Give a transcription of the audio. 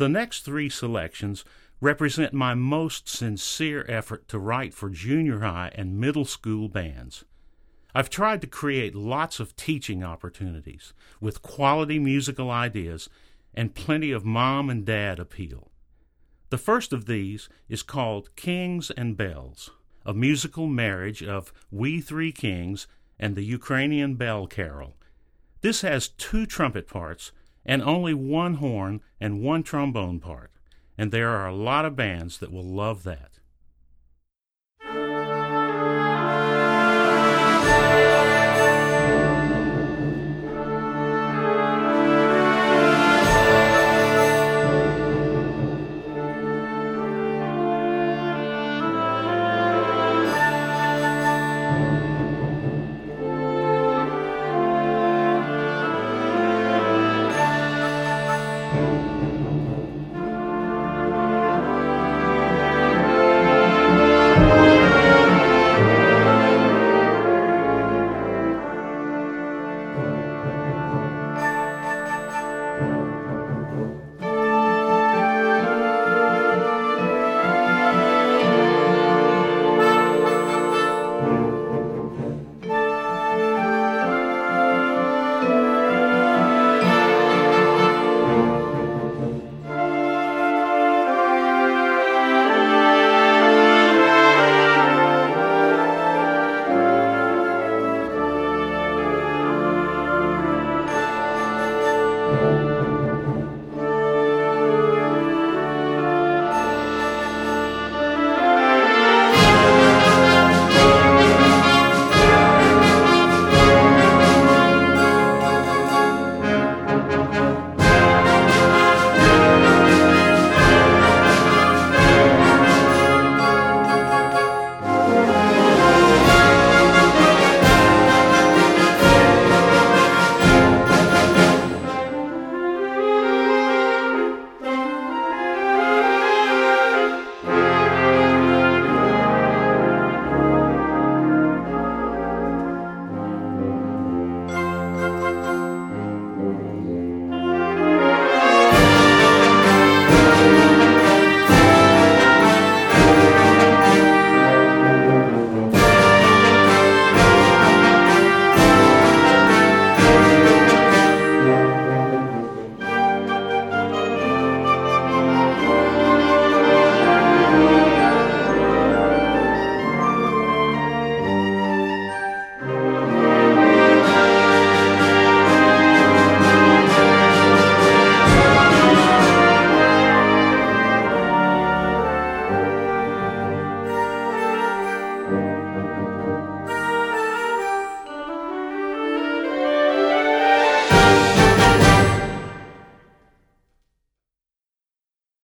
The next three selections represent my most sincere effort to write for junior high and middle school bands. I've tried to create lots of teaching opportunities with quality musical ideas and plenty of mom and dad appeal. The first of these is called Kings and Bells, a musical marriage of We Three Kings and the Ukrainian Bell Carol. This has 2 trumpet parts and only 1 horn and 1 trombone part, and there are a lot of bands that will love that.